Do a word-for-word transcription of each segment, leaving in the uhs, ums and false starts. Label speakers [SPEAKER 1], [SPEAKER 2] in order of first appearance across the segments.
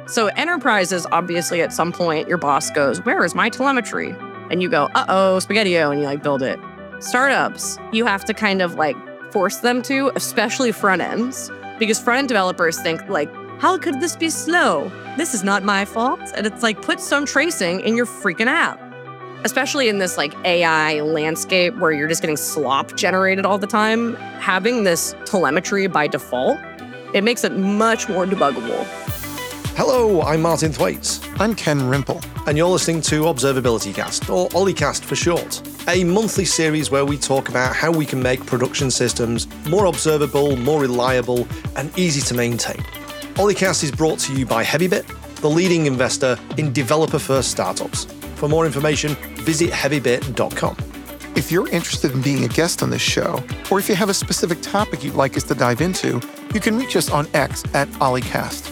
[SPEAKER 1] So enterprises, obviously, at some point, your boss goes, where is my telemetry? And you go, uh-oh, Spaghetti-O, and you like build it. Startups, you have to kind of like force them to, especially front ends, because front end developers think like, how could this be slow? This is not my fault. And it's like, put some tracing in your freaking app. Especially in this like A I landscape where you're just getting slop generated all the time, having this telemetry by default, it makes it much more debuggable.
[SPEAKER 2] Hello, I'm Martin Thwaites.
[SPEAKER 3] I'm Ken Rimple.
[SPEAKER 2] And you're listening to Observability Cast, or Olicast for short, a monthly series where we talk about how we can make production systems more observable, more reliable, and easy to maintain. Olicast is brought to you by Heavybit, the leading investor in developer-first startups. For more information, visit heavybit dot com.
[SPEAKER 3] If you're interested in being a guest on this show, or if you have a specific topic you'd like us to dive into, you can reach us on X at Olicast.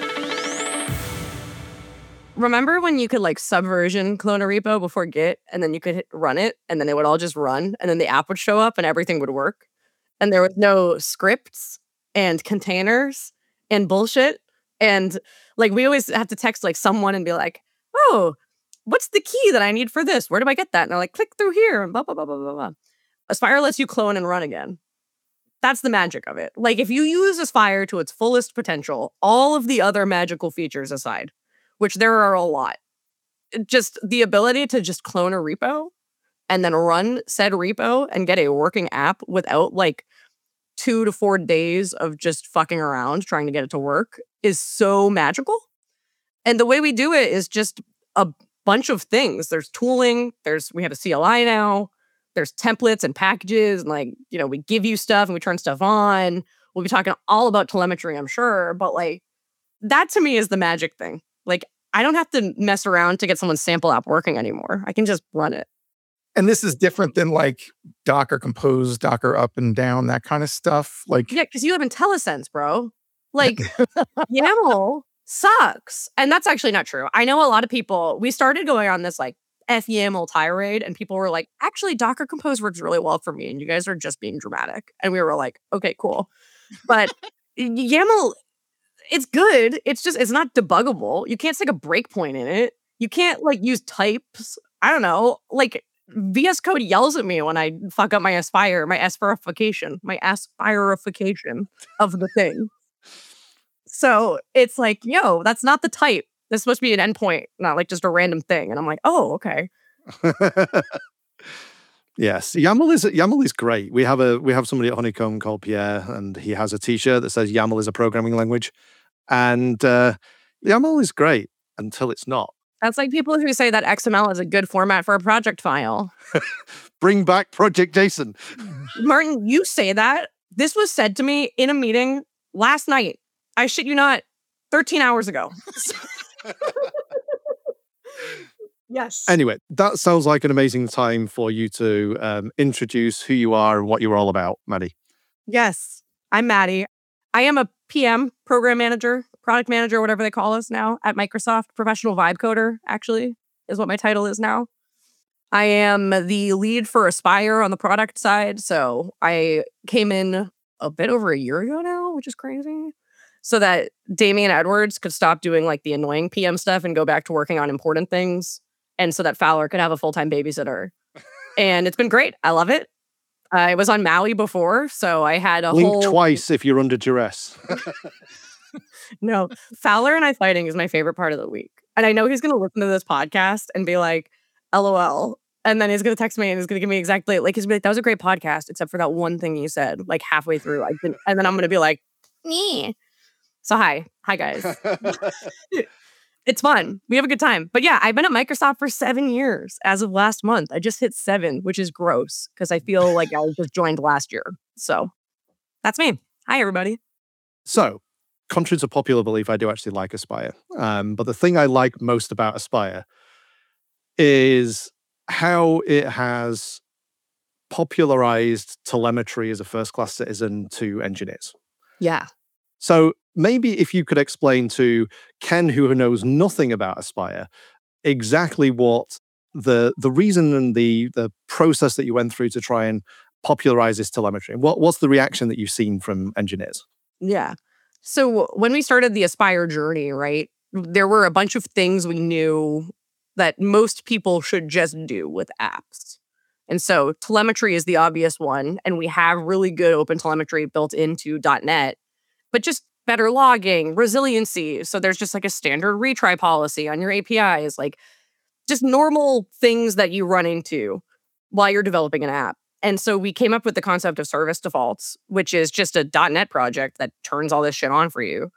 [SPEAKER 1] Remember when you could like subversion clone a repo before Git, and then you could hit run it, and then it would all just run, and then the app would show up and everything would work? And there was no scripts and containers and bullshit. And like we always have to text like someone and be like, oh, what's the key that I need for this? Where do I get that? And they're like, click through here and blah, blah, blah, blah, blah, blah. Aspire lets you clone and run again. That's the magic of it. Like if you use Aspire to its fullest potential, all of the other magical features aside, which there are a lot, just the ability to just clone a repo and then run said repo and get a working app without like two to four days of just fucking around trying to get it to work is so magical. And the way we do it is just a bunch of things. There's tooling, there's we have a C L I now, there's templates and packages, and like, you know, we give you stuff and we turn stuff on. We'll be talking all about telemetry, I'm sure, but like that to me is the magic thing. Like I don't have to mess around to get someone's sample app working anymore. I can just run it.
[SPEAKER 3] And this is different than like Docker Compose, Docker up and down, that kind of stuff. Like
[SPEAKER 1] yeah, because you have IntelliSense, bro. Like YAML sucks. And that's actually not true. I know a lot of people, we started going on this like F YAML tirade, and people were like, actually, Docker Compose works really well for me, and you guys are just being dramatic. And we were like, okay, cool. But YAML, it's good. It's just, it's not debuggable. You can't stick a breakpoint in it. You can't like use types. I don't know. Like V S Code yells at me when I fuck up my Aspire, my Aspirification, my Aspirification of the thing. So it's like, yo, that's not the type. This is supposed to be an endpoint, not like just a random thing. And I'm like, oh, okay.
[SPEAKER 2] Yes, YAML is YAML is great. We have a we have somebody at Honeycomb called Pierre, and he has a T-shirt that says YAML is a programming language, and uh, YAML is great until it's not.
[SPEAKER 1] That's like people who say that X M L is a good format for a project file.
[SPEAKER 2] Bring back Project JSON.
[SPEAKER 1] Martin, you say that. This was said to me in a meeting last night. I shit you not, thirteen hours ago. Yes.
[SPEAKER 2] Anyway, that sounds like an amazing time for you to um, introduce who you are and what you're all about, Maddie.
[SPEAKER 1] Yes, I'm Maddie. I am a P M, program manager, product manager, whatever they call us now at Microsoft. Professional vibe coder, actually, is what my title is now. I am the lead for Aspire on the product side. So I came in a bit over a year ago now, which is crazy. So that Damian Edwards could stop doing like the annoying P M stuff and go back to working on important things. And so that Fowler could have a full-time babysitter. And it's been great. I love it. I was on Maui before, so I had a
[SPEAKER 2] Blink
[SPEAKER 1] whole...
[SPEAKER 2] twice if you're under duress.
[SPEAKER 1] No, Fowler and I fighting is my favorite part of the week. And I know he's going to listen to this podcast and be like, LOL. And then he's going to text me and he's going to give me exactly... Like, he's going to be like, that was a great podcast, except for that one thing you said, like halfway through. I didn't, and then I'm going to be like, me. So hi. Hi, guys. It's fun. We have a good time. But yeah, I've been at Microsoft for seven years as of last month. I just hit seven, which is gross because I feel like I just joined last year. So that's me. Hi, everybody.
[SPEAKER 2] So, contrary to popular belief, I do actually like Aspire. Um, but the thing I like most about Aspire is how it has popularized telemetry as a first-class citizen to engineers.
[SPEAKER 1] Yeah.
[SPEAKER 2] So maybe if you could explain to Ken, who knows nothing about Aspire, exactly what the the reason and the the process that you went through to try and popularize this telemetry. What what's the reaction that you've seen from engineers?
[SPEAKER 1] Yeah. So when we started the Aspire journey, right, there were a bunch of things we knew that most people should just do with apps. And so telemetry is the obvious one, and we have really good open telemetry built into .NET, but just better logging, resiliency. So there's just like a standard retry policy on your A P Is, like just normal things that you run into while you're developing an app. And so we came up with the concept of service defaults, which is just a .NET project that turns all this shit on for you.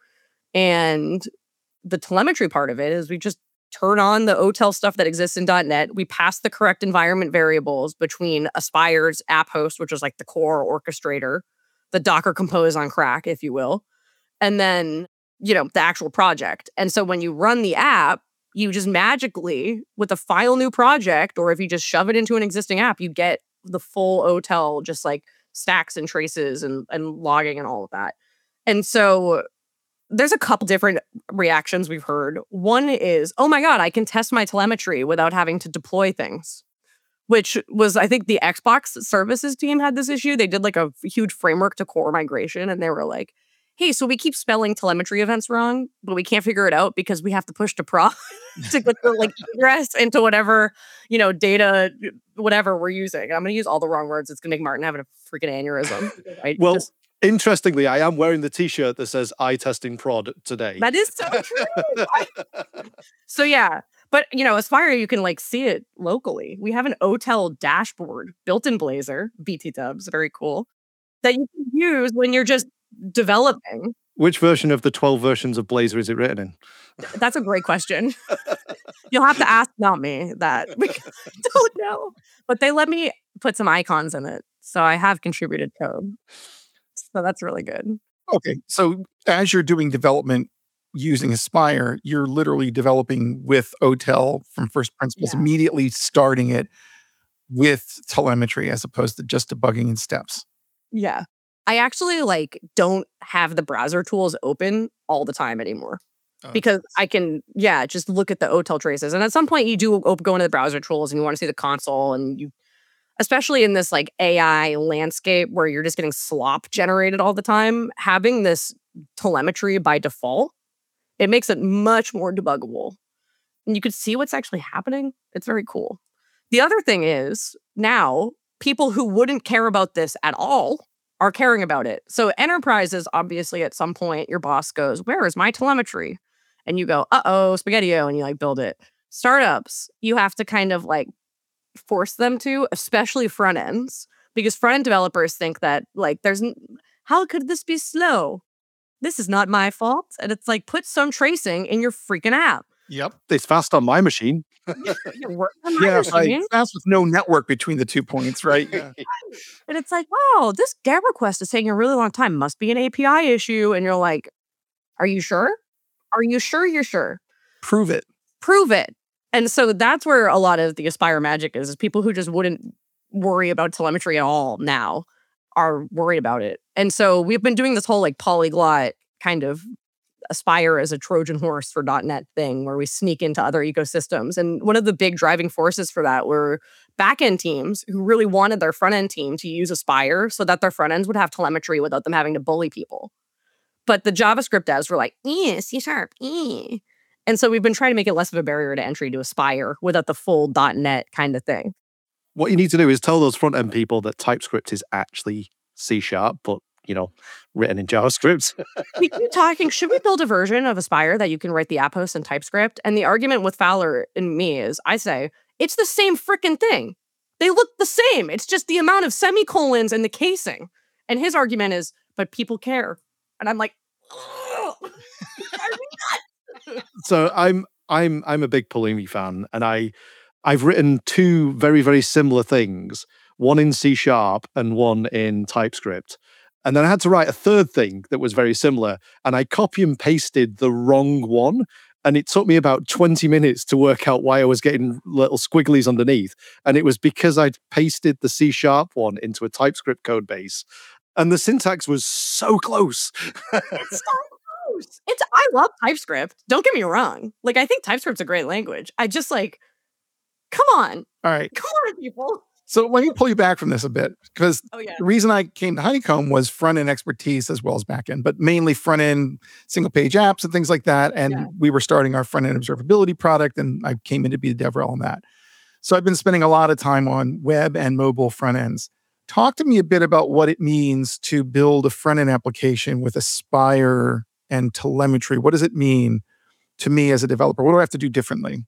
[SPEAKER 1] And the telemetry part of it is we just turn on the O T E L stuff that exists in .NET. We pass the correct environment variables between Aspire's app host, which is like the core orchestrator, the Docker Compose on crack, if you will, and then, you know, the actual project. And so when you run the app, you just magically, with a file new project, or if you just shove it into an existing app, you get the full O T E L, just like stacks and traces and, and logging and all of that. And so there's a couple different reactions we've heard. One is, oh my God, I can test my telemetry without having to deploy things, which was, I think the Xbox services team had this issue. They did like a huge framework to core migration, and they were like, hey, so we keep spelling telemetry events wrong, but we can't figure it out because we have to push to prod to get the like egress into whatever, you know, data, whatever we're using. I'm going to use all the wrong words. It's going to make Martin have a freaking aneurysm. Right?
[SPEAKER 2] Well,
[SPEAKER 1] Just,
[SPEAKER 2] interestingly, I am wearing the T-shirt that says "I testing prod" today.
[SPEAKER 1] that is so true. So yeah, but you know, Aspire, you can like see it locally. We have an O T E L dashboard built in Blazor, B T Dubs, very cool, that you can use when you're just developing.
[SPEAKER 2] Which version of the twelve versions of Blazor is it written in?
[SPEAKER 1] That's a great question. You'll have to ask, not me, that. Because I don't know. But they let me put some icons in it, so I have contributed code. So that's really good.
[SPEAKER 3] Okay, so as you're doing development using Aspire, you're literally developing with O T E L from first principles,
[SPEAKER 1] Yeah.
[SPEAKER 3] immediately starting it with telemetry as opposed to just debugging in steps.
[SPEAKER 1] Yeah. I actually like don't have the browser tools open all the time anymore.
[SPEAKER 3] Oh,
[SPEAKER 1] Because I can, yeah, just look at the O T E L traces. And at some point you do op- go into the browser tools and you want to see the console, and you, especially in this like A I landscape where you're just getting slop generated all the time, having this telemetry by default, it makes it much more debuggable. And you can see what's actually happening. It's very cool. The other thing is now people who wouldn't care about this at all are caring about it. So enterprises, obviously, at some point, your boss goes, where is my telemetry? And you go, uh-oh, spaghetti-o, and you like build it. Startups, you have to kind of like force them to, especially front ends, because front end developers think that like there's, n- how could this be slow? This is not my fault. And it's like, put some tracing in your freaking app.
[SPEAKER 3] Yep.
[SPEAKER 2] It's fast on my machine.
[SPEAKER 1] You're working on my
[SPEAKER 3] Yeah, right.
[SPEAKER 1] machine.
[SPEAKER 3] That's with no network between the two points, right? Yeah.
[SPEAKER 1] And it's like, wow, this GET request is taking a really long time. Must be an A P I issue. And you're like, are you sure? Are you sure you're sure?
[SPEAKER 3] Prove it.
[SPEAKER 1] Prove it. And so that's where a lot of the Aspire magic is, is people who just wouldn't worry about telemetry at all now are worried about it. And so we've been doing this whole like polyglot kind of Aspire as a Trojan horse for .NET thing where we sneak into other ecosystems. And one of the big driving forces for that were backend teams who really wanted their front end team to use Aspire so that their front ends would have telemetry without them having to bully people. But the JavaScript devs were like, eh, C sharp, eh. And so we've been trying to make it less of a barrier to entry to Aspire without the full .NET kind of thing.
[SPEAKER 2] What you need to do is tell those front end people that TypeScript is actually C sharp, but you know, written in JavaScript.
[SPEAKER 1] We keep talking, should we build a version of Aspire that you can write the app host in TypeScript? And the argument with Fowler and me is, I say, it's the same freaking thing. They look the same. It's just the amount of semicolons and the casing. And his argument is, but people care. And I'm like, oh,
[SPEAKER 2] So I'm I'm I'm a big Pulumi fan, and I I've written two very very similar things, one in C sharp and one in TypeScript. And then I had to write a third thing that was very similar, and I copy and pasted the wrong one. And it took me about twenty minutes to work out why I was getting little squigglies underneath. And it was because I'd pasted the C sharp one into a TypeScript code base. And the syntax was so close.
[SPEAKER 1] it's so close. It's, I love TypeScript. Don't get me wrong. Like, I think TypeScript's a great language. I just like, come on.
[SPEAKER 3] All right.
[SPEAKER 1] Come on, people.
[SPEAKER 3] So let me pull you back from this a bit, because
[SPEAKER 1] Oh, yeah.
[SPEAKER 3] the reason I came to Honeycomb was front-end expertise as well as back-end, but mainly front-end single-page apps and things like that. And
[SPEAKER 1] Yeah.
[SPEAKER 3] we were starting our front-end observability product, and I came in to be the DevRel on that. So I've been spending a lot of time on web and mobile front ends. Talk to me a bit about what it means to build a front-end application with Aspire and telemetry. What does it mean to me as a developer? What do I have to do differently?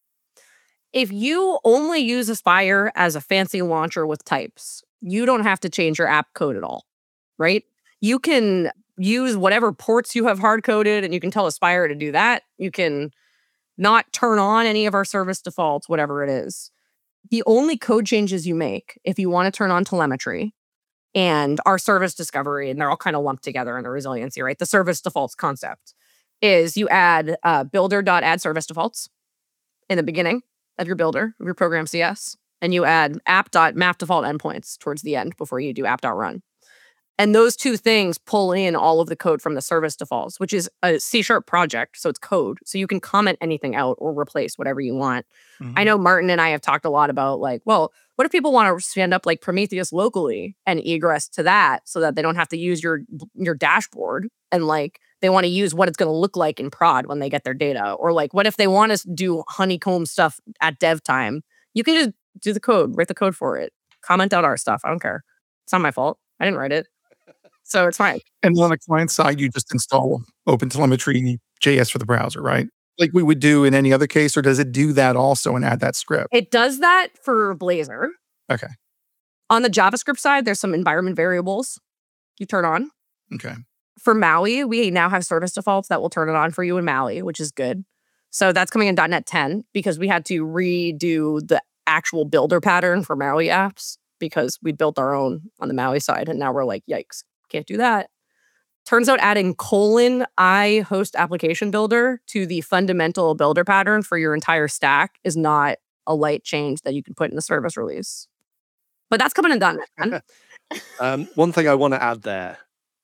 [SPEAKER 1] If you only use Aspire as a fancy launcher with types, you don't have to change your app code at all, right? You can use whatever ports you have hard-coded, and you can tell Aspire to do that. You can not turn on any of our service defaults, whatever it is. The only code changes you make, if you want to turn on telemetry and our service discovery, and they're all kind of lumped together in the resiliency, right? The service defaults concept is you add uh, builder.add service defaults in the beginning of your builder, of your program C S, and you add app.map default endpoints towards the end before you do app.run. And those two things pull in all of the code from the service defaults, which is a C-sharp project, so it's code. So you can comment anything out or replace whatever you want. Mm-hmm. I know Martin and I have talked a lot about, like, well, what if people want to stand up like Prometheus locally and egress to that so that they don't have to use your your dashboard, and like they want to use what it's going to look like in prod when they get their data? Or like, what if they want to do honeycomb stuff at dev time? You can just do the code, write the code for it, comment out our stuff. I don't care. It's not my fault. I didn't write it. So it's fine.
[SPEAKER 3] And on the client side, you just install OpenTelemetry J S for the browser, right? Like we would do in any other case, or does it do that also and add that script?
[SPEAKER 1] It does that for Blazor.
[SPEAKER 3] Okay.
[SPEAKER 1] On the JavaScript side, there's some environment variables you turn on.
[SPEAKER 3] Okay.
[SPEAKER 1] For Maui, we now have service defaults that will turn it on for you in Maui, which is good. So that's coming in dot net ten because we had to redo the actual builder pattern for Maui apps because we built our own on the Maui side. And now we're like, yikes, can't do that. Turns out adding colon I host application builder to the fundamental builder pattern for your entire stack is not a light change that you can put in the service release. But that's coming in dot net ten.
[SPEAKER 2] um, one thing I want to add there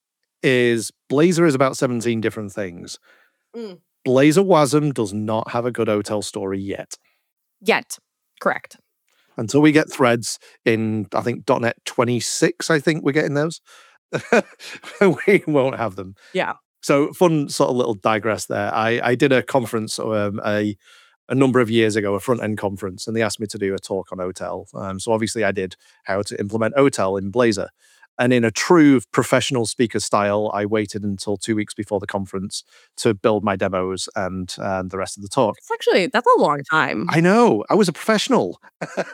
[SPEAKER 2] is Blazor is about seventeen different things. Mm. Blazor WASM does not have a good hotel story yet.
[SPEAKER 1] Yet. Correct.
[SPEAKER 2] Until we get threads in, I think, dot net twenty-six, I think we're getting those. We won't have them.
[SPEAKER 1] Yeah.
[SPEAKER 2] So fun sort of little digress there. I, I did a conference um, a, a number of years ago, a front-end conference, and they asked me to do a talk on O T L. Um, so obviously I did how to implement O T L in Blazor. And in a true professional speaker style, I waited until two weeks before the conference to build my demos and, and the rest of the talk.
[SPEAKER 1] It's actually, that's a long time.
[SPEAKER 2] I know. I was a professional.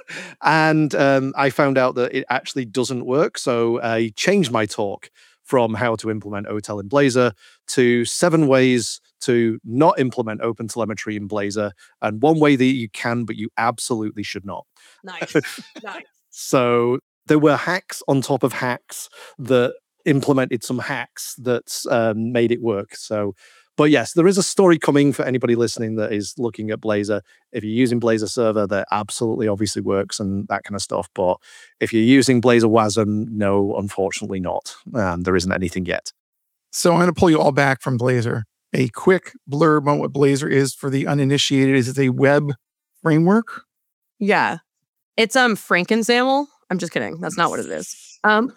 [SPEAKER 2] and um, I found out that it actually doesn't work. So I changed my talk from how to implement O T L in Blazor to seven ways to not implement OpenTelemetry in Blazor, and one way that you can, but you absolutely should not.
[SPEAKER 1] Nice. Nice.
[SPEAKER 2] So there were hacks on top of hacks that implemented some hacks that um, made it work. So, but yes, there is a story coming for anybody listening that is looking at Blazor. If you're using Blazor Server, that absolutely obviously works and that kind of stuff. But if you're using Blazor WASM, no, unfortunately not. And there isn't anything yet.
[SPEAKER 3] So I'm going to pull you all back from Blazor. A quick blurb on what Blazor is for the uninitiated. Is it a web framework?
[SPEAKER 1] Yeah. It's um FrankenSAML. I'm just kidding. That's not what it is. Um,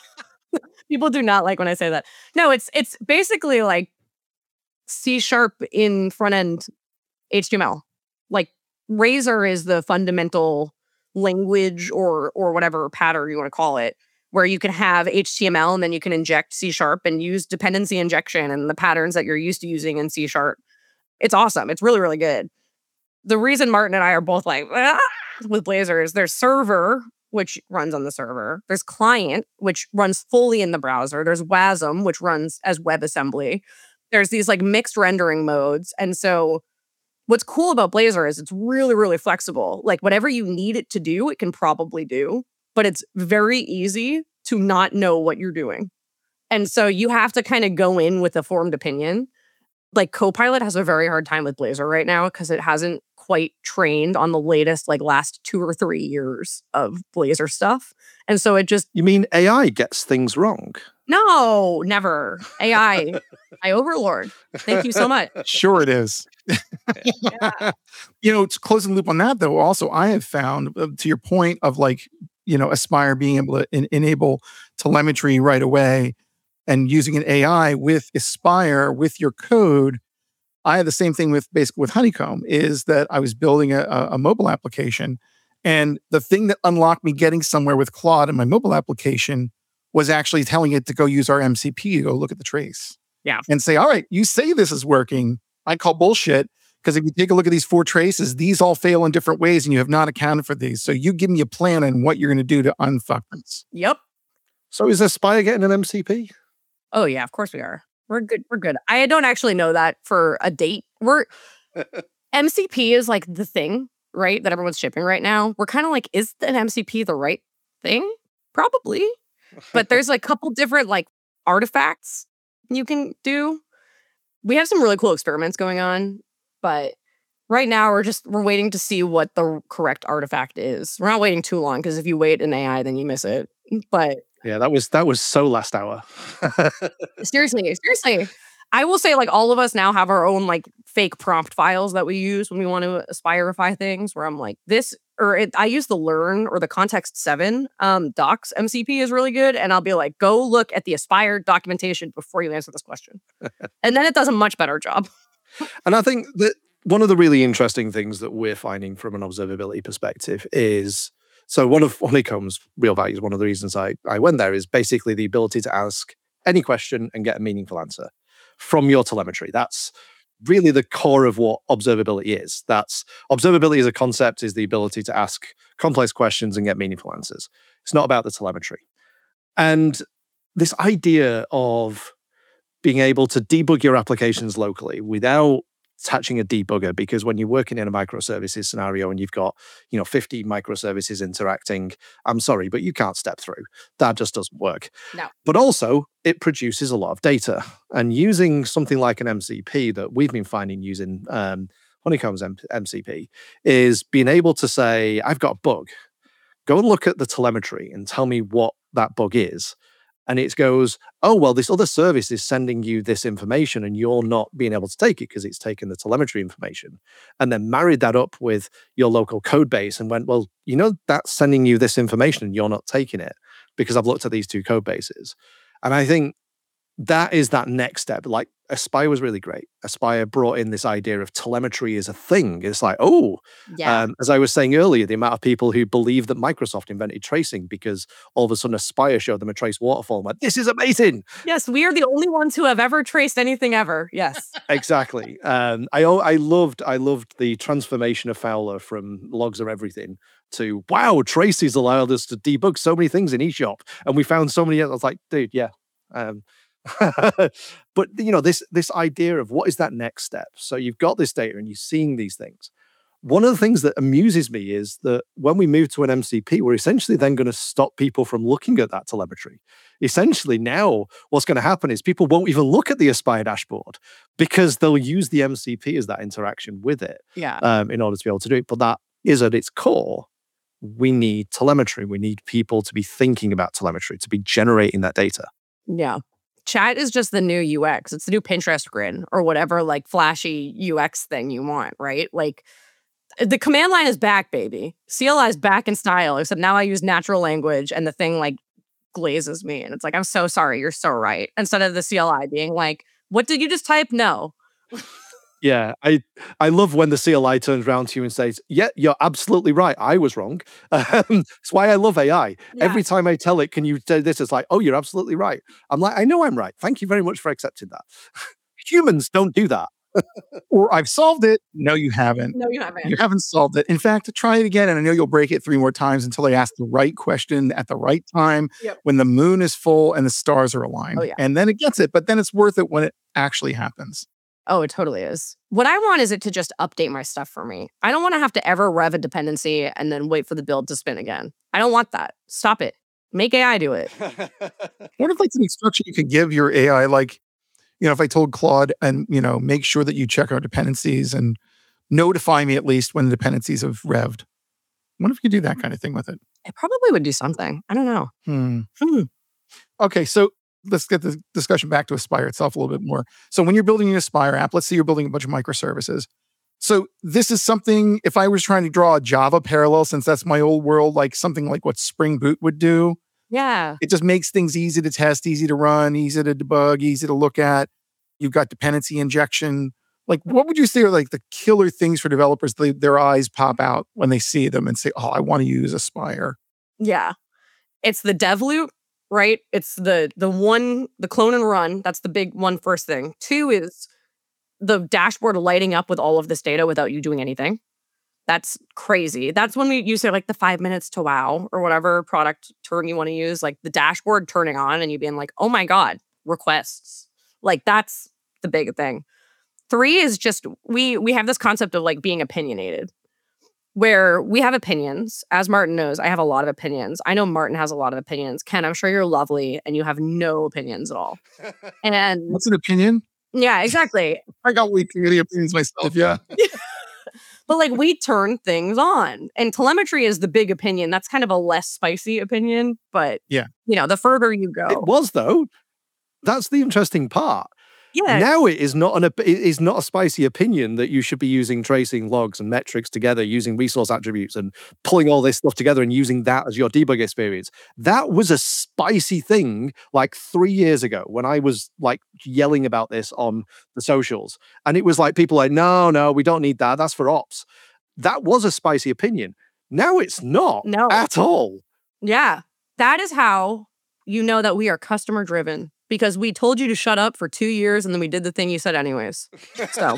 [SPEAKER 1] people do not like when I say that. No, it's it's basically like C sharp in front end H T M L. Like Razor is the fundamental language or or whatever pattern you want to call it, where you can have H T M L and then you can inject C sharp and use dependency injection and the patterns that you're used to using in C sharp. It's awesome. It's really, really good. The reason Martin and I are both like ah! with Blazor is there's server, which runs on the server. There's client, which runs fully in the browser. There's WASM, which runs as WebAssembly. There's these like mixed rendering modes. And so what's cool about Blazor is it's really, really flexible. Like whatever you need it to do, it can probably do, but it's very easy to not know what you're doing. And so you have to kind of go in with a formed opinion. Like Copilot has a very hard time with Blazor right now because it hasn't quite trained on the latest, like last two or three years of Blazor stuff. And so it just...
[SPEAKER 2] You mean A I gets things wrong?
[SPEAKER 1] No, never. A I. I overlord. Thank you so much.
[SPEAKER 3] Sure it is.
[SPEAKER 1] Yeah.
[SPEAKER 3] You know, to close the loop on that, though, also, I have found, uh, to your point of like, you know, Aspire being able to en- enable telemetry right away and using an A I with Aspire with your code. I had the same thing with basically with Honeycomb, is that I was building a, a, a mobile application, and the thing that unlocked me getting somewhere with Claude in my mobile application was actually telling it to go use our M C P to go look at the trace.
[SPEAKER 1] Yeah.
[SPEAKER 3] And say, all right, you say this is working. I call bullshit, because if you take a look at these four traces, these all fail in different ways and you have not accounted for these. So you give me a plan on what you're going to do to unfuck this.
[SPEAKER 1] Yep.
[SPEAKER 2] So is Aspire getting an M C P?
[SPEAKER 1] Oh yeah, of course we are. We're good. We're good. I don't actually know that for a date. We're M C P is like the thing, right? That everyone's shipping right now. We're kind of like, is an M C P the right thing? Probably. But there's like a couple different like artifacts you can do. We have some really cool experiments going on, but right now we're just we're waiting to see what the correct artifact is. We're not waiting too long, because if you wait in A I, then you miss it. But
[SPEAKER 2] yeah, that was that was so last hour.
[SPEAKER 1] seriously, seriously. I will say, like, all of us now have our own like fake prompt files that we use when we want to Aspirify things, where I'm like, this, or it, I use the Learn or the Context seven um, docs M C P is really good. And I'll be like, go look at the Aspire documentation before you answer this question. And then it does a much better job.
[SPEAKER 2] And I think that one of the really interesting things that we're finding from an observability perspective is, so one of Honeycomb's real values, one of the reasons I, I went there, is basically the ability to ask any question and get a meaningful answer from your telemetry. That's really the core of what observability is. That's observability as a concept is the ability to ask complex questions and get meaningful answers. It's not about the telemetry. And this idea of being able to debug your applications locally without attaching a debugger, because when you're working in a microservices scenario and you've got, you know, fifty microservices interacting, I'm sorry, but you can't step through. That just doesn't work.
[SPEAKER 1] No.
[SPEAKER 2] But also, it produces a lot of data. And using something like an M C P that we've been finding using um, Honeycomb's M- MCP is being able to say, I've got a bug. Go and look at the telemetry and tell me what that bug is. And it goes, oh, well, this other service is sending you this information and you're not being able to take it because it's taken the telemetry information. And then married that up with your local code base and went, well, you know, that's sending you this information and you're not taking it because I've looked at these two code bases. And I think that is that next step. Like Aspire was really great. Aspire brought in this idea of telemetry as a thing. It's like, oh,
[SPEAKER 1] Yeah.
[SPEAKER 2] um, as I was saying earlier, the amount of people who believe that Microsoft invented tracing because all of a sudden Aspire showed them a trace waterfall. I'm like, this is amazing.
[SPEAKER 1] Yes, we are the only ones who have ever traced anything ever. Yes.
[SPEAKER 2] Exactly. Um, I I loved I loved the transformation of Fowler from logs are everything to wow, traces allowed us to debug so many things in eShop, and we found so many. I was like, dude, yeah. Um, but you know, this this idea of what is that next step? So you've got this data and you're seeing these things. One of the things that amuses me is that when we move to an M C P, we're essentially then going to stop people from looking at that telemetry. Essentially, now what's going to happen is people won't even look at the Aspire dashboard because they'll use the M C P as that interaction with it
[SPEAKER 1] Yeah.
[SPEAKER 2] um, in order to be able to do it. But that is at its core, we need telemetry. We need people to be thinking about telemetry, to be generating that data.
[SPEAKER 1] Yeah. Chat is just the new U X. It's the new Pinterest grid or whatever like flashy U X thing you want, right? Like the command line is back, baby. C L I is back in style, except now I use natural language and the thing like glazes me. And it's like, I'm so sorry. You're so right. Instead of the C L I being like, what did you just type? No.
[SPEAKER 2] Yeah, I I love when the C L I turns around to you and says, yeah, you're absolutely right. I was wrong. Um, it's why I love A I.
[SPEAKER 1] Yeah.
[SPEAKER 2] Every time I tell it, can you do this? It's like, oh, you're absolutely right. I'm like, I know I'm right. Thank you very much for accepting that. Humans don't do that.
[SPEAKER 3] Or I've solved it. No, you haven't.
[SPEAKER 1] No, you haven't.
[SPEAKER 3] You haven't solved it. In fact, try it again. And I know you'll break it three more times until they ask the right question at the right time
[SPEAKER 1] Yep.
[SPEAKER 3] when the moon is full and the stars are aligned.
[SPEAKER 1] Oh, yeah.
[SPEAKER 3] And then it gets it. But then it's worth it when it actually happens.
[SPEAKER 1] Oh, it totally is. What I want is it to just update my stuff for me. I don't want to have to ever rev a dependency and then wait for the build to spin again. I don't want that. Stop it. Make A I do it.
[SPEAKER 3] What if like the instruction you could give your A I, like, you know, if I told Claude and, you know, make sure that you check our dependencies and notify me at least when the dependencies have revved. What if you could do that kind of thing with it?
[SPEAKER 1] It probably would do something. I don't know.
[SPEAKER 3] Hmm.
[SPEAKER 1] Hmm.
[SPEAKER 3] Okay, so let's get the discussion back to Aspire itself a little bit more. So when you're building an Aspire app, let's say you're building a bunch of microservices. So this is something, if I was trying to draw a Java parallel, since that's my old world, like something like what Spring Boot would do.
[SPEAKER 1] Yeah.
[SPEAKER 3] It just makes things easy to test, easy to run, easy to debug, easy to look at. You've got dependency injection. Like, what would you say are like the killer things for developers? They, their eyes pop out when they see them and say, oh, I want to use Aspire.
[SPEAKER 1] Yeah. It's the dev loop, right? It's the the one, the clone and run. That's the big one first thing. Two is the dashboard lighting up with all of this data without you doing anything. That's crazy. That's when we use like the five minutes to wow or whatever product term you want to use, like the dashboard turning on and you being like, oh my God, requests. Like that's the big thing. Three is just, we we have this concept of like being opinionated, where we have opinions. As Martin knows, I have a lot of opinions. I know Martin has a lot of opinions. Ken, I'm sure you're lovely and you have no opinions at all. And
[SPEAKER 3] what's an opinion?
[SPEAKER 1] Yeah, exactly.
[SPEAKER 3] I got weak opinions myself, yeah.
[SPEAKER 1] But like we turn things on, and telemetry is the big opinion. That's kind of a less spicy opinion, but
[SPEAKER 3] yeah,
[SPEAKER 1] you know, the further you go.
[SPEAKER 2] It was though. That's the interesting part.
[SPEAKER 1] Yeah.
[SPEAKER 2] Now it is not an it is not a spicy opinion that you should be using tracing logs and metrics together, using resource attributes and pulling all this stuff together and using that as your debug experience. That was a spicy thing like three years ago when I was like yelling about this on the socials. And it was like people like, no, no, we don't need that. That's for ops. That was a spicy opinion. Now it's not
[SPEAKER 1] no.
[SPEAKER 2] at all.
[SPEAKER 1] Yeah. That is how you know that we are customer driven. Because we told you to shut up for two years and then we did the thing you said anyways. So,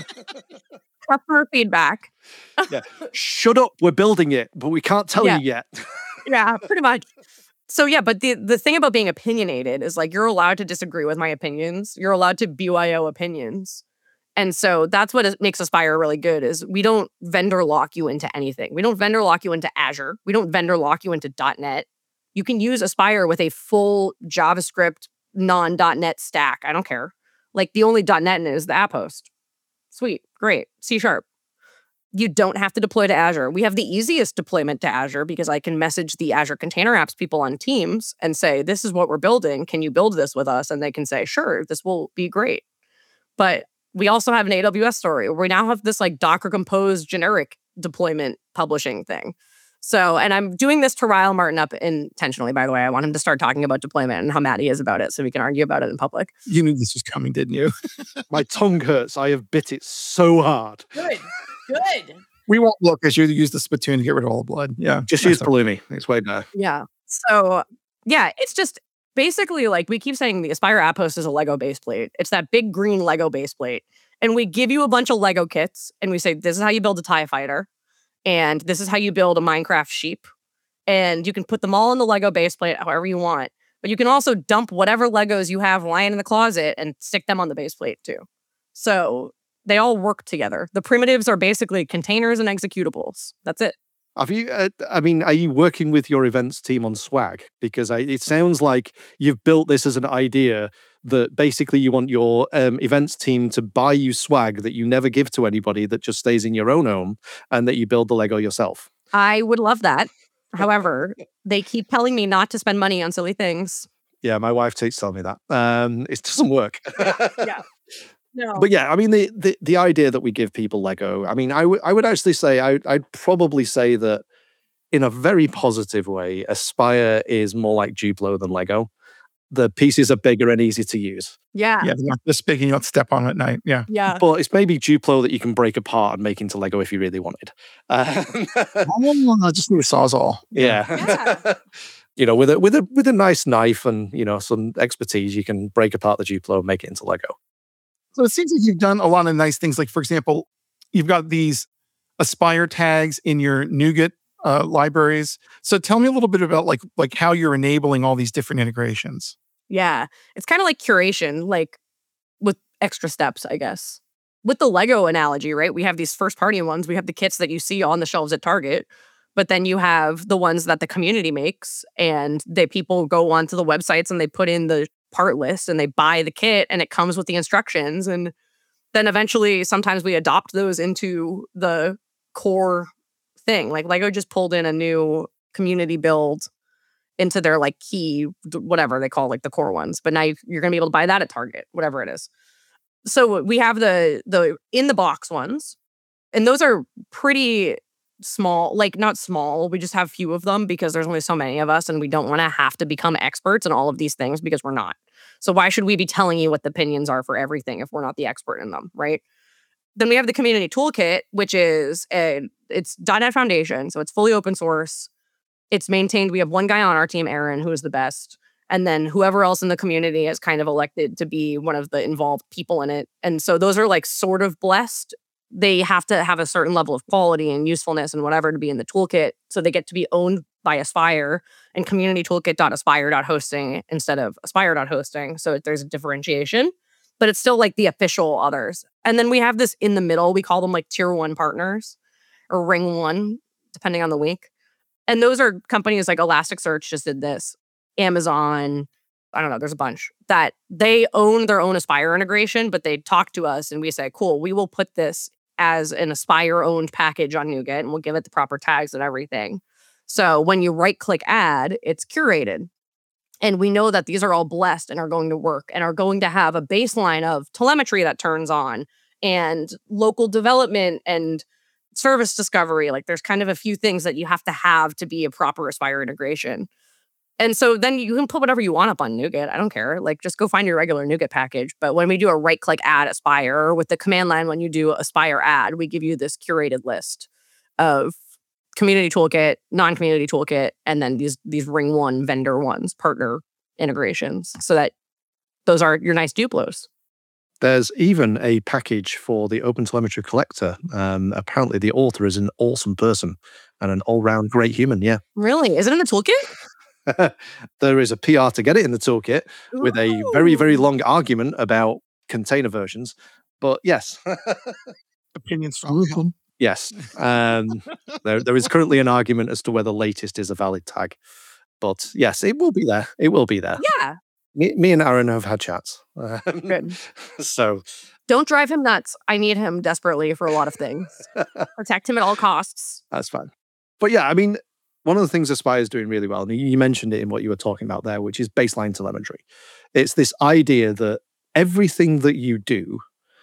[SPEAKER 1] customer feedback.
[SPEAKER 2] Yeah. Shut up, we're building it, but we can't tell
[SPEAKER 1] yeah.
[SPEAKER 2] you yet.
[SPEAKER 1] Yeah, pretty much. So yeah, but the, the thing about being opinionated is like you're allowed to disagree with my opinions. You're allowed to B Y O opinions. And so that's what makes Aspire really good is we don't vendor lock you into anything. We don't vendor lock you into Azure. We don't vendor lock you into dot net. You can use Aspire with a full JavaScript non-dot net stack. I don't care. Like the only dot net in it is the app host. Sweet. Great. C sharp. You don't have to deploy to Azure. We have the easiest deployment to Azure because I can message the Azure Container Apps people on Teams and say, this is what we're building. Can you build this with us? And they can say, sure, this will be great. But we also have an A W S story. We now have this like Docker Compose generic deployment publishing thing. So, and I'm doing this to rile Martin up intentionally, by the way. I want him to start talking about deployment and how mad he is about it so we can argue about it in public.
[SPEAKER 3] You knew this was coming, didn't you?
[SPEAKER 2] My tongue hurts. I have bit it so hard.
[SPEAKER 1] Good. Good.
[SPEAKER 3] We won't look as you use the spittoon to get rid of all the blood. Yeah.
[SPEAKER 2] Just use Pulumi. It's way better.
[SPEAKER 1] Yeah. So, yeah, it's just basically like we keep saying the Aspire app host is a Lego base plate. It's that big green Lego base plate. And we give you a bunch of Lego kits and we say, this is how you build a TIE fighter. And this is how you build a Minecraft sheep. And you can put them all in the Lego base plate however you want. But you can also dump whatever Legos you have lying in the closet and stick them on the base plate too. So they all work together. The primitives are basically containers and executables. That's it.
[SPEAKER 2] Have you, uh, I mean, are you working with your events team on swag? Because I, it sounds like you've built this as an idea that basically you want your um, events team to buy you swag that you never give to anybody, that just stays in your own home, and that you build the Lego yourself.
[SPEAKER 1] I would love that. However, they keep telling me not to spend money on silly things.
[SPEAKER 2] Yeah, my wife keeps telling me that. Um, it doesn't work.
[SPEAKER 1] Yeah. No.
[SPEAKER 2] But yeah, I mean, the, the the idea that we give people Lego, I mean, I, w- I would actually say, I, I'd probably say that in a very positive way, Aspire is more like Duplo than Lego. The pieces are bigger and easy to use.
[SPEAKER 1] Yeah.
[SPEAKER 3] Yeah, they're not this big and you don't step on them at night. Yeah.
[SPEAKER 1] Yeah.
[SPEAKER 2] But it's maybe Duplo that you can break apart and make into Lego if you really wanted. Uh,
[SPEAKER 3] I just need a Sawzall.
[SPEAKER 2] yeah.
[SPEAKER 1] Yeah.
[SPEAKER 2] You know, with a with a with a nice knife and, you know, some expertise, you can break apart the Duplo and make it into Lego.
[SPEAKER 3] So it seems like you've done a lot of nice things. Like, for example, you've got these Aspire tags in your NuGet uh, libraries. So tell me a little bit about like like how you're enabling all these different integrations.
[SPEAKER 1] Yeah. It's kind of like curation, like with extra steps, I guess. With the Lego analogy, right? We have these first party ones. We have the kits that you see on the shelves at Target. But then you have the ones that the community makes, and they people go onto the websites and they put in the part list and they buy the kit and it comes with the instructions. And then eventually sometimes we adopt those into the core thing. Like Lego just pulled in a new community build into their like key, whatever they call like the core ones. But now you're going to be able to buy that at Target, whatever it is. So we have the the in the box ones. And those are pretty small, like not small. We just have few of them because there's only so many of us and we don't want to have to become experts in all of these things because we're not. So why should we be telling you what the opinions are for everything if we're not the expert in them, right? Then we have the community toolkit, which is a, it's .dot net Foundation. So it's fully open source. It's maintained. We have one guy on our team, Aaron, who is the best. And then whoever else in the community is kind of elected to be one of the involved people in it. And so those are like sort of blessed. They have to have a certain level of quality and usefulness and whatever to be in the toolkit. So they get to be owned by Aspire and community toolkit.aspire.hosting instead of aspire.hosting. So there's a differentiation, but it's still like the official others. And then we have this in the middle. We call them like tier one partners or ring one, depending on the week. And those are companies like Elasticsearch just did this, Amazon, I don't know, there's a bunch that they own their own Aspire integration, but they talk to us and we say, cool, we will put this as an Aspire owned package on NuGet and we'll give it the proper tags and everything. So when you right click add, it's curated. And we know that these are all blessed and are going to work and are going to have a baseline of telemetry that turns on and local development and service discovery. Like there's kind of a few things that you have to have to be a proper Aspire integration. And so then you can put whatever you want up on NuGet. I don't care. Like, just go find your regular NuGet package. But when we do a right-click add Aspire, with the command line, when you do Aspire add, we give you this curated list of community toolkit, non-community toolkit, and then these these ring one vendor ones, partner integrations, so that those are your nice Duplos.
[SPEAKER 2] There's even a package for the OpenTelemetry collector. Um, apparently, the author is an awesome person and an all-round great human. Yeah.
[SPEAKER 1] Really? Is it in the toolkit?
[SPEAKER 2] There is a P R to get it in the toolkit Ooh. With a very, very long argument about container versions. But yes.
[SPEAKER 3] Opinion strong.
[SPEAKER 2] Yes. Um, there, there is currently an argument as to whether latest is a valid tag. But yes, it will be there. It will be there.
[SPEAKER 1] Yeah.
[SPEAKER 2] Me, me and Aaron have had chats.
[SPEAKER 1] Good.
[SPEAKER 2] So.
[SPEAKER 1] Don't drive him nuts. I need him desperately for a lot of things. Protect him at all costs.
[SPEAKER 2] That's fine. But yeah, I mean, one of the things Aspire is doing really well, and you mentioned it in what you were talking about there, which is baseline telemetry. It's this idea that everything that you do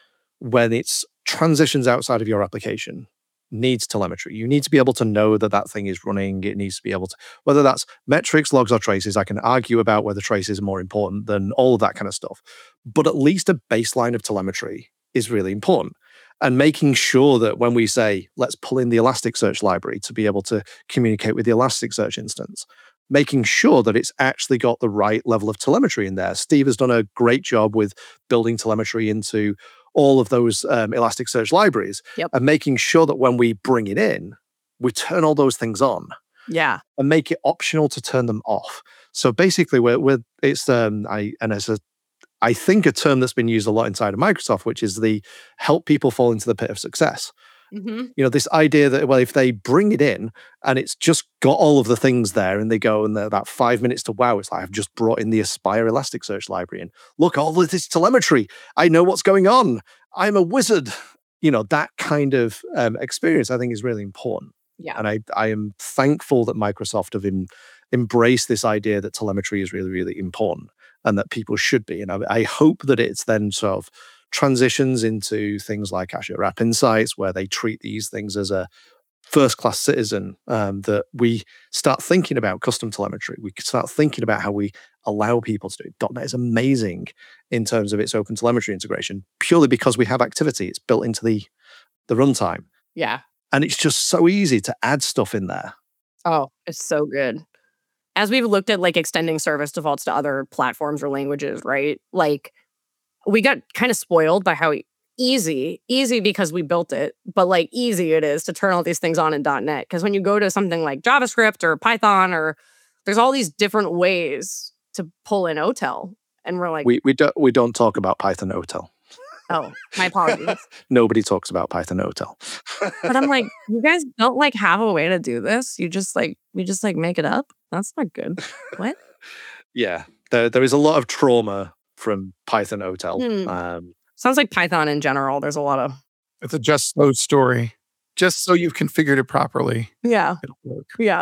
[SPEAKER 2] when it's transitions outside of your application needs telemetry. You need to be able to know that that thing is running. It needs to be able to, whether that's metrics, logs, or traces. I can argue about whether traces are more important than all of that kind of stuff. But at least a baseline of telemetry is really important. And making sure that when we say, let's pull in the Elasticsearch library to be able to communicate with the Elasticsearch instance, making sure that it's actually got the right level of telemetry in there. Steve has done a great job with building telemetry into all of those um, Elasticsearch libraries
[SPEAKER 1] yep.
[SPEAKER 2] and making sure that when we bring it in, we turn all those things on.
[SPEAKER 1] Yeah.
[SPEAKER 2] And make it optional to turn them off. So basically, we're, we're it's um I and as a I think a term that's been used a lot inside of Microsoft, which is the help people fall into the pit of success.
[SPEAKER 1] Mm-hmm.
[SPEAKER 2] You know, this idea that, well, if they bring it in and it's just got all of the things there and they go and they're about five minutes to wow, it's like, I've just brought in the Aspire Elasticsearch library and look, all of this telemetry. I know what's going on. I'm a wizard. You know, that kind of um, experience, I think, is really important.
[SPEAKER 1] Yeah.
[SPEAKER 2] And I, I am thankful that Microsoft have in, embraced this idea that telemetry is really, really important. And that people should be. And I, I hope that it's then sort of transitions into things like Azure App Insights, where they treat these things as a first-class citizen, um, that we start thinking about custom telemetry. We start thinking about how we allow people to do it. .dot net is amazing in terms of its open telemetry integration, purely because we have activity. It's built into the, the runtime.
[SPEAKER 1] Yeah.
[SPEAKER 2] And it's just so easy to add stuff in there.
[SPEAKER 1] Oh, it's so good. As we've looked at like extending service defaults to other platforms or languages, right? Like we got kind of spoiled by how easy, easy because we built it, but like easy it is to turn all these things on in .dot net. Because when you go to something like JavaScript or Python, or there's all these different ways to pull in O T E L. And we're like,
[SPEAKER 2] we we don't we don't talk about Python O T E L.
[SPEAKER 1] Oh, my apologies.
[SPEAKER 2] Nobody talks about Python O T E L.
[SPEAKER 1] But I'm like, you guys don't like have a way to do this. You just like, we just like make it up. That's not good. What?
[SPEAKER 2] Yeah, there there is a lot of trauma from Python O T E L.
[SPEAKER 1] Hmm.
[SPEAKER 2] Um,
[SPEAKER 1] Sounds like Python in general. There's a lot of.
[SPEAKER 3] It's a just so story. Just so you've configured it properly.
[SPEAKER 1] Yeah.
[SPEAKER 3] It'll work.
[SPEAKER 1] Yeah.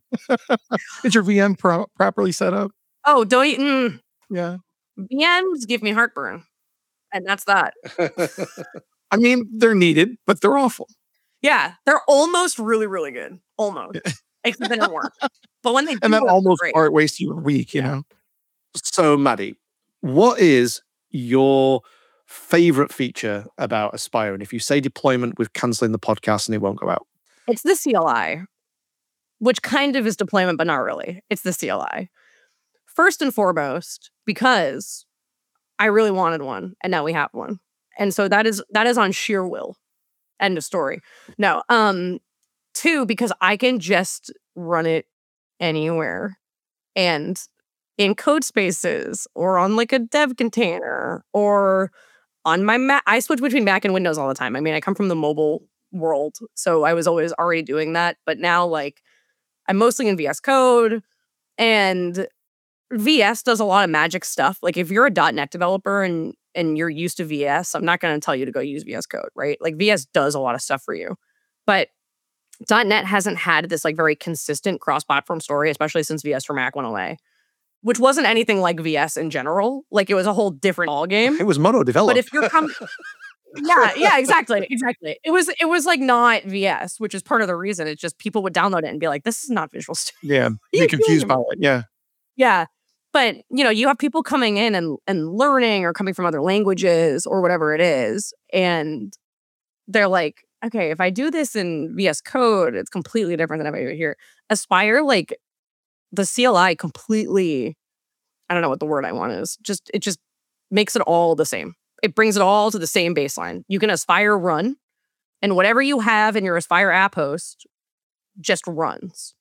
[SPEAKER 3] Is your V M pro- properly set up?
[SPEAKER 1] Oh, don't you? Mm.
[SPEAKER 3] Yeah.
[SPEAKER 1] V Ms give me heartburn. And that's that.
[SPEAKER 3] I mean, they're needed, but they're awful.
[SPEAKER 1] Yeah, they're almost really, really good. Almost. Except they don't work. But when they do
[SPEAKER 3] And that
[SPEAKER 1] work,
[SPEAKER 3] almost
[SPEAKER 1] great.
[SPEAKER 3] part waste you a week, you
[SPEAKER 1] Yeah.
[SPEAKER 3] know?
[SPEAKER 2] So, Maddie, what is your favorite feature about Aspire? And if you say deployment, we're canceling the podcast and it won't go out.
[SPEAKER 1] It's the C L I, which kind of is deployment, but not really. It's the C L I. First and foremost, because I really wanted one, and now we have one. And so that is that is on sheer will. End of story. No. Um, two, because I can just run it anywhere. And in code spaces, or on like a dev container, or on my Mac. I switch between Mac and Windows all the time. I mean, I come from the mobile world, so I was always already doing that. But now, like, I'm mostly in V S Code, and V S does a lot of magic stuff. Like, if you're a .dot net developer and and you're used to V S, I'm not going to tell you to go use V S Code, right? Like, V S does a lot of stuff for you. But .dot net hasn't had this, like, very consistent cross-platform story, especially since V S for Mac went away, which wasn't anything like V S in general. Like, it was a whole different ballgame.
[SPEAKER 2] It was mono-developed.
[SPEAKER 1] But if you're coming... yeah, yeah, exactly, exactly. It was it was like not V S, which is part of the reason. It's just people would download it and be like, this is not Visual Studio.
[SPEAKER 3] Yeah, be confused by it, yeah.
[SPEAKER 1] Yeah. But, you know, you have people coming in and, and learning or coming from other languages or whatever it is. And they're like, okay, if I do this in V S Code, it's completely different than if I do it here. Aspire, like, the C L I completely, I don't know what the word I want is. Just It just makes it all the same. It brings it all to the same baseline. You can Aspire run, and whatever you have in your Aspire app host just runs.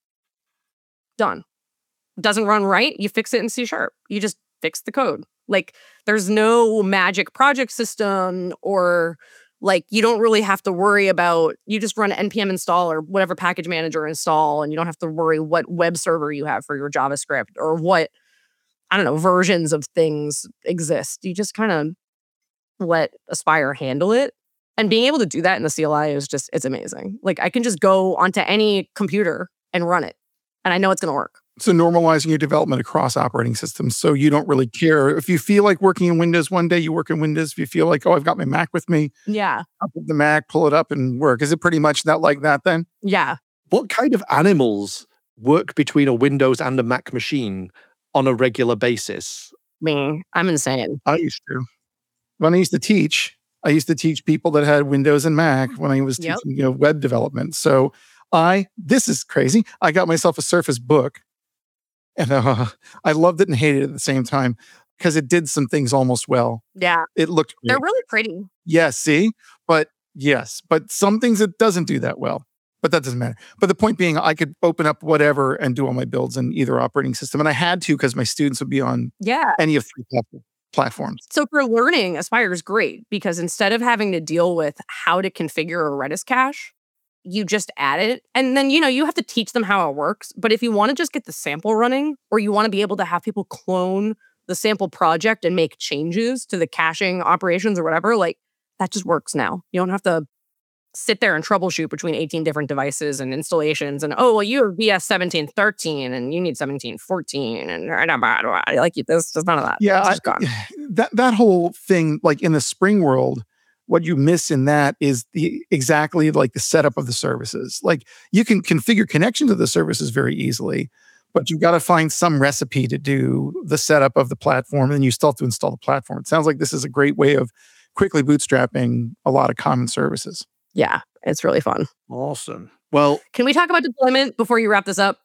[SPEAKER 1] Done. Doesn't run right, you fix it in C Sharp. You just fix the code. Like, there's no magic project system, or like, you don't really have to worry about, you just run npm install or whatever package manager install, and you don't have to worry what web server you have for your JavaScript or what, I don't know, versions of things exist. You just kind of let Aspire handle it. And being able to do that in the C L I is just, it's amazing. Like, I can just go onto any computer and run it, and I know it's going to work.
[SPEAKER 3] So normalizing your development across operating systems, so you don't really care. If you feel like working in Windows one day, you work in Windows. If you feel like, oh, I've got my Mac with me,
[SPEAKER 1] Yeah.
[SPEAKER 3] I'll put the Mac, pull it up and work. Is it pretty much that like that then?
[SPEAKER 1] Yeah.
[SPEAKER 2] What kind of animals work between a Windows and a Mac machine on a regular basis?
[SPEAKER 1] Me. I'm insane.
[SPEAKER 3] I used to. When I used to teach, I used to teach people that had Windows and Mac when I was
[SPEAKER 1] Yep.
[SPEAKER 3] teaching, you know, web development. So I, this is crazy. I got myself a Surface Book, and uh, I loved it and hated it at the same time because it did some things almost well.
[SPEAKER 1] Yeah.
[SPEAKER 3] It looked
[SPEAKER 1] They're
[SPEAKER 3] great.
[SPEAKER 1] really pretty.
[SPEAKER 3] Yes, see? But yes, but some things it doesn't do that well. But that doesn't matter. But the point being, I could open up whatever and do all my builds in either operating system. And I had to because my students would be on
[SPEAKER 1] Yeah.
[SPEAKER 3] any of three plat- platforms.
[SPEAKER 1] So for learning, Aspire is great because instead of having to deal with how to configure a Redis cache, you just add it. And then, you know, you have to teach them how it works. But if you want to just get the sample running, or you want to be able to have people clone the sample project and make changes to the caching operations or whatever, like, that just works now. You don't have to sit there and troubleshoot between eighteen different devices and installations. And, oh, well, you have V S seventeen thirteen and you need seventeen fourteen. And like, there's just none of that.
[SPEAKER 3] Yeah,
[SPEAKER 1] It's
[SPEAKER 3] I,
[SPEAKER 1] just gone.
[SPEAKER 3] that that whole thing, like in the Spring world, what you miss in that is the exactly like the setup of the services. Like, you can configure connection to the services very easily, but you've got to find some recipe to do the setup of the platform, and you still have to install the platform. It sounds like this is a great way of quickly bootstrapping a lot of common services.
[SPEAKER 1] Yeah, it's really fun.
[SPEAKER 2] Awesome. Well,
[SPEAKER 1] Can we talk about deployment before you wrap this up?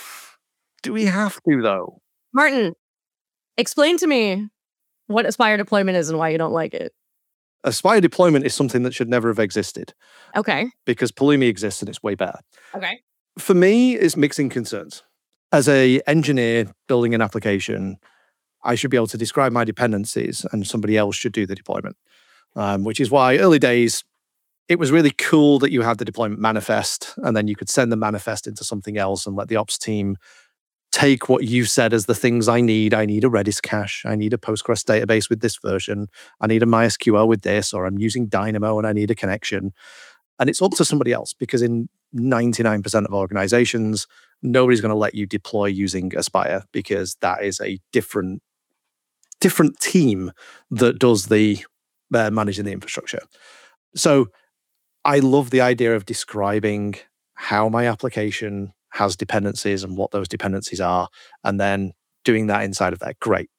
[SPEAKER 2] do we have to, though?
[SPEAKER 1] Martin, explain to me what Aspire deployment is and why you don't like it.
[SPEAKER 2] Aspire deployment is something that should never have existed
[SPEAKER 1] Okay.
[SPEAKER 2] because Pulumi exists and it's way better.
[SPEAKER 1] Okay.
[SPEAKER 2] For me, it's mixing concerns. As a engineer building an application, I should be able to describe my dependencies and somebody else should do the deployment, um, which is why early days, it was really cool that you had the deployment manifest and then you could send the manifest into something else and let the ops team take what you said as the things I need. I need a Redis cache. I need a Postgres database with this version. I need a MySQL with this, or I'm using Dynamo and I need a connection. And it's up to somebody else because in ninety-nine percent of organizations, nobody's going to let you deploy using Aspire because that is a different, different team that does the uh, managing the infrastructure. So I love the idea of describing how my application has dependencies and what those dependencies are, and then doing that inside of that. Great.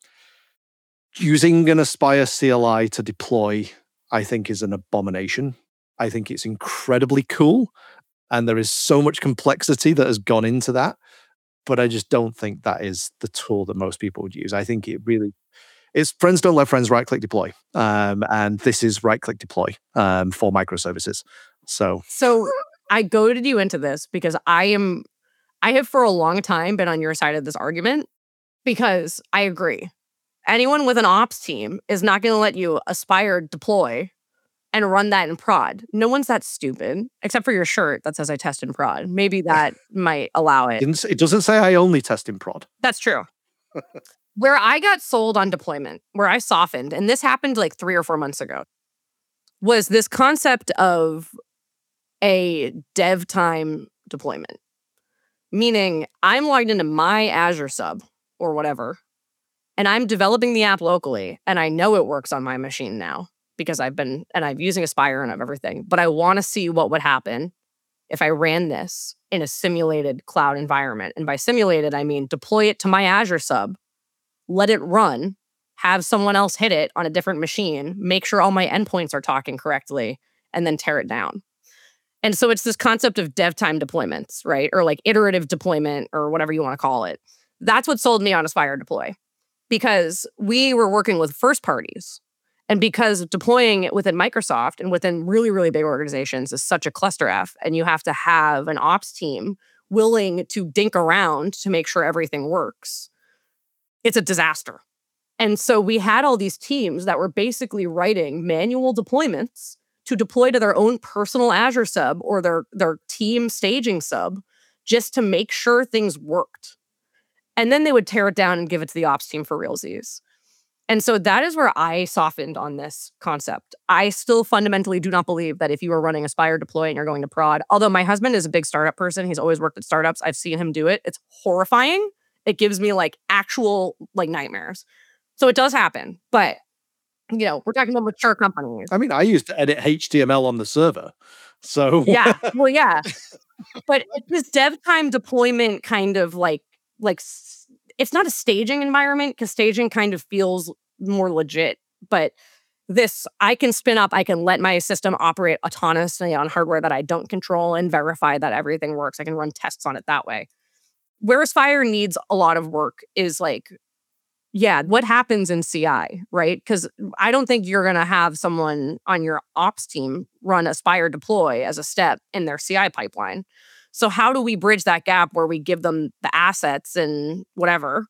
[SPEAKER 2] Using an Aspire C L I to deploy, I think, is an abomination. I think it's incredibly cool, and there is so much complexity that has gone into that, but I just don't think that is the tool that most people would use. I think it really is friends don't let friends right-click deploy, um, and this is right-click deploy um, for microservices. So,
[SPEAKER 1] so I goaded you into this because I am, I have for a long time been on your side of this argument because I agree. Anyone with an ops team is not going to let you Aspire deploy and run that in prod. No one's that stupid, except for your shirt that says I test in prod. Maybe that might allow it.
[SPEAKER 2] It doesn't say I only test in prod.
[SPEAKER 1] That's true. Where I got sold on deployment, where I softened, and this happened like three or four months ago, was this concept of a dev time deployment. Meaning I'm logged into my Azure sub or whatever, and I'm developing the app locally, and I know it works on my machine now because I've been, and I'm using Aspire and everything, but I want to see what would happen if I ran this in a simulated cloud environment. And by simulated, I mean deploy it to my Azure sub, let it run, have someone else hit it on a different machine, make sure all my endpoints are talking correctly, and then tear it down. And so it's this concept of dev time deployments, right? Or like iterative deployment or whatever you want to call it. That's what sold me on Aspire Deploy, because we were working with first parties. And because deploying it within Microsoft and within really, really big organizations is such a cluster F, and you have to have an ops team willing to dink around to make sure everything works, it's a disaster. And so we had all these teams that were basically writing manual deployments to deploy to their own personal Azure sub or their, their team staging sub just to make sure things worked. And then they would tear it down and give it to the ops team for realsies. And so that is where I softened on this concept. I still fundamentally do not believe that if you are running Aspire Deploy and you're going to prod, although my husband is a big startup person, he's always worked at startups, I've seen him do it. It's horrifying. It gives me like actual like nightmares. So it does happen, but you know, we're talking about mature companies.
[SPEAKER 2] I mean, I used to edit H T M L on the server. So
[SPEAKER 1] yeah, well, yeah. But it's this dev time deployment kind of like, like it's not a staging environment because staging kind of feels more legit. But this, I can spin up, I can let my system operate autonomously on hardware that I don't control and verify that everything works. I can run tests on it that way. Where Aspire needs a lot of work is like, yeah, what happens in C I, right? Because I don't think you're going to have someone on your ops team run Aspire Deploy as a step in their C I pipeline. So how do we bridge that gap where we give them the assets and whatever,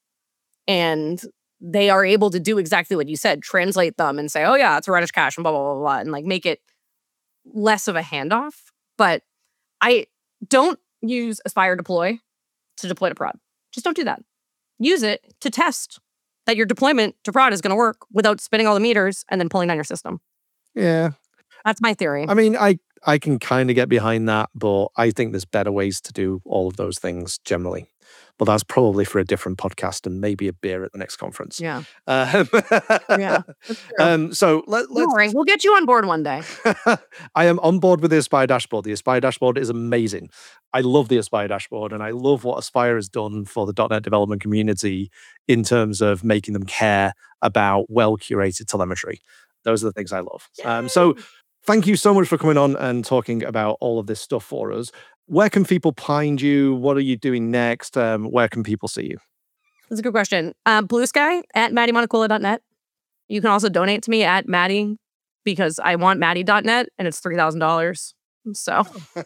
[SPEAKER 1] and they are able to do exactly what you said, translate them and say, oh yeah, it's a Redis cache and blah, blah, blah, blah, and like make it less of a handoff. But I don't use Aspire Deploy to deploy to prod. Just don't do that. Use it to test that your deployment to prod is going to work without spinning all the meters and then pulling down your system.
[SPEAKER 2] Yeah.
[SPEAKER 1] That's my theory.
[SPEAKER 2] I mean, I, I can kind of get behind that, but I think there's better ways to do all of those things generally. But that's probably for a different podcast and maybe a beer at the next conference.
[SPEAKER 1] Yeah.
[SPEAKER 2] Um,
[SPEAKER 1] yeah.
[SPEAKER 2] Um, so let, let's...
[SPEAKER 1] Don't worry, we'll get you on board one day.
[SPEAKER 2] I am on board with the Aspire dashboard. The Aspire dashboard is amazing. I love the Aspire dashboard, and I love what Aspire has done for the .NET development community in terms of making them care about well-curated telemetry. Those are the things I love. Um, so thank you so much for coming on and talking about all of this stuff for us. Where can people find you? What are you doing next? Um, where can people see you?
[SPEAKER 1] That's a good question. Um, Blue Sky at Maddie Monacola dot net. You can also donate to me at Maddie because I want Maddie dot net and it's three thousand dollars. So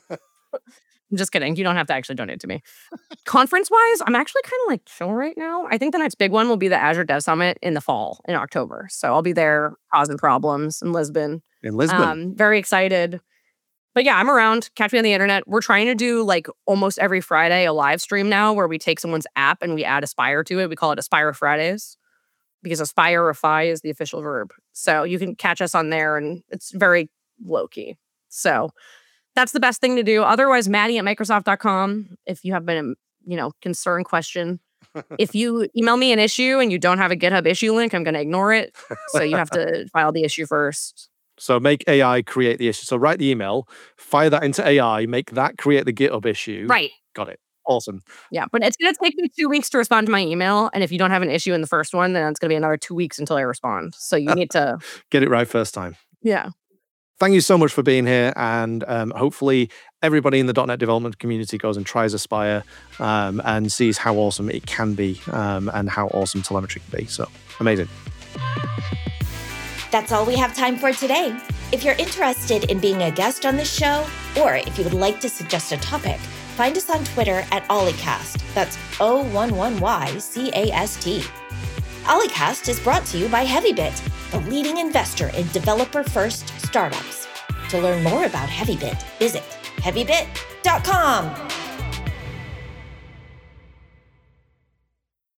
[SPEAKER 1] I'm just kidding. You don't have to actually donate to me. Conference-wise, I'm actually kind of like chill right now. I think the next big one will be the Azure Dev Summit in the fall, in October. So I'll be there causing problems in Lisbon.
[SPEAKER 2] In Lisbon.
[SPEAKER 1] Um, very excited. But yeah, I'm around. Catch me on the internet. We're trying to do like almost every Friday a live stream now where we take someone's app and we add Aspire to it. We call it Aspire Fridays because aspirify is the official verb. So you can catch us on there and it's very low-key. So that's the best thing to do. Otherwise, Maddie at Microsoft dot com if you have been, you know, concern question. If you email me an issue and you don't have a GitHub issue link, I'm going to ignore it. So you have to file the issue first.
[SPEAKER 2] So make A I create the issue. So write the email, fire that into A I, make that create the GitHub issue.
[SPEAKER 1] Right.
[SPEAKER 2] Got it. Awesome.
[SPEAKER 1] Yeah, but it's going to take me two weeks to respond to my email. And if you don't have an issue in the first one, then it's going to be another two weeks until I respond. So you need to
[SPEAKER 2] get it right first time.
[SPEAKER 1] Yeah.
[SPEAKER 2] Thank you so much for being here. And um, hopefully everybody in the .dot net development community goes and tries Aspire um, and sees how awesome it can be um, and how awesome telemetry can be. So amazing.
[SPEAKER 4] That's all we have time for today. If you're interested in being a guest on this show, or if you would like to suggest a topic, find us on Twitter at Ollycast. That's O one one Y C A S T. Ollycast is brought to you by HeavyBit, the leading investor in developer-first startups. To learn more about HeavyBit, visit heavybit dot com.